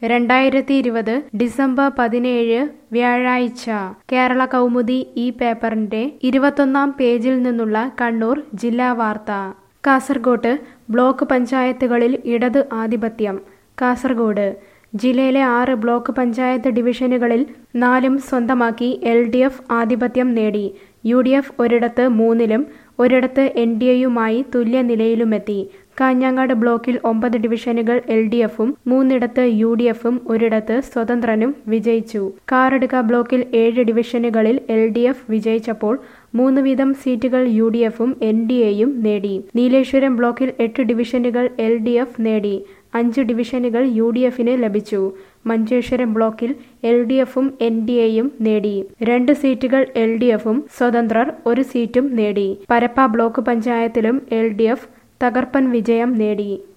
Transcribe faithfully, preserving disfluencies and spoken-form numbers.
രണ്ടായിരത്തി ഇരുപത് ഡിസംബർ പതിനേഴ് വ്യാഴാഴ്ച കേരള കൗമുദി ഈ പേപ്പറിന്റെ ഇരുപത്തൊന്നാം പേജിൽ നിന്നുള്ള കണ്ണൂർ ജില്ലാ വാർത്ത. കാസർകോട്ട് ബ്ലോക്ക് പഞ്ചായത്തുകളിൽ ഇടത് ആധിപത്യം. കാസർഗോഡ് ജില്ലയിലെ ആറ് ബ്ലോക്ക് പഞ്ചായത്ത് ഡിവിഷനുകളിൽ നാലും സ്വന്തമാക്കി എൽ ഡി എഫ് ആധിപത്യം നേടി. യു ഡി എഫ് ഒരിടത്ത് മൂന്നിലും ഒരിടത്ത് എൻ ഡി എയുമായി തുല്യനിലയിലുമെത്തി. കാഞ്ഞങ്ങാട് ബ്ലോക്കിൽ ഒമ്പത് ഡിവിഷനുകൾ എൽ ഡി എഫും മൂന്നിടത്ത് യു ഡി എഫും ഒരിടത്ത് സ്വതന്ത്രനും വിജയിച്ചു. കാറടുക്ക ബ്ലോക്കിൽ ഏഴ് ഡിവിഷനുകളിൽ എൽ ഡി എഫ് വിജയിച്ചപ്പോൾ മൂന്ന് വീതം സീറ്റുകൾ യു ഡി എഫും എൻ ഡി എയും നേടി. നീലേശ്വരം ബ്ലോക്കിൽ എട്ട് ഡിവിഷനുകൾ എൽ ഡി എഫ് നേടി. അഞ്ച് ഡിവിഷനുകൾ യു ഡി എഫിന് ലഭിച്ചു. മഞ്ചേശ്വരം ബ്ലോക്കിൽ എൽ ഡി എഫും എൻ ഡി എയും നേടി. രണ്ട് സീറ്റുകൾ എൽ ഡി എഫും സ്വതന്ത്രർ ഒരു സീറ്റും നേടി. പരപ്പ ബ്ലോക്ക് പഞ്ചായത്തിലും എൽ ഡി എഫ് തകർപ്പൻ വിജയം നേടി.